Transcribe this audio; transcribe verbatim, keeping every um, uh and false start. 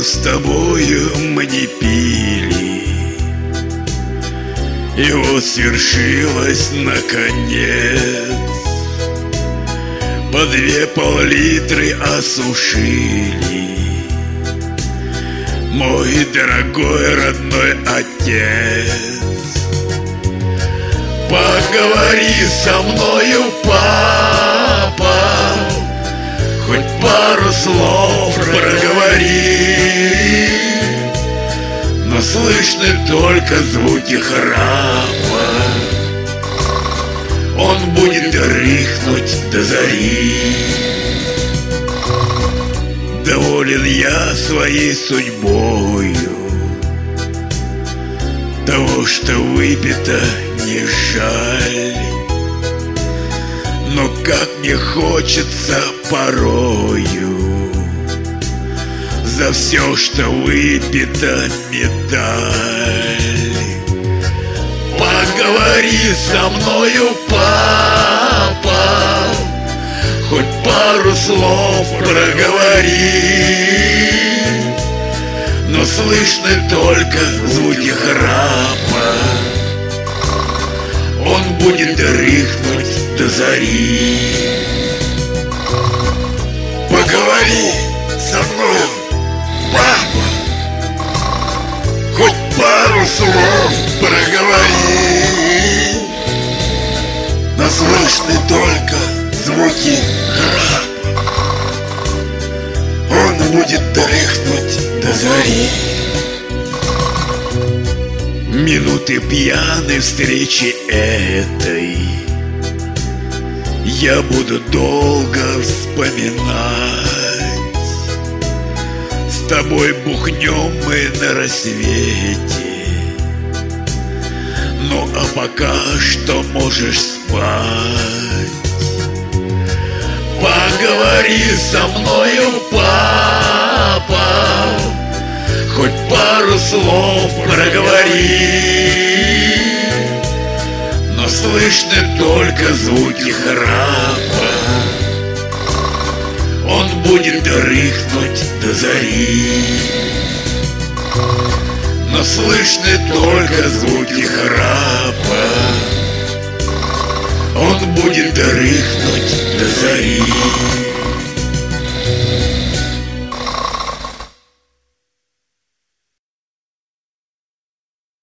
с тобою мы не пили, и вот свершилось наконец. По две пол-литры осушили, мой дорогой родной отец. Поговори со мною, папа, хоть пару слов проговори, но слышны только звуки храпа. Он будет дрыхнуть до зари. Доволен я своей судьбою, того, что выпито, не жаль. Но как мне хочется порою за все, что выпито, медаль. Поговори со мною, папа, хоть пару слов проговори, но слышны только звуки храпа. Он будет дрыхнуть до зари. Поговори со мною, папа, хоть пару слов проговори, но слышны только звуки храпа. Он будет дрыхнуть до зари. Минуты пьяной встречи этой я буду долго вспоминать. С тобой бухнем мы на рассвете, ну а пока что можешь спать. Поговори со мною, папа, хоть пару слов проговори, но слышны только звуки храпа. Он будет дрыхнуть до зари, но слышны только звуки храпа. Он будет дрыхнуть до зари.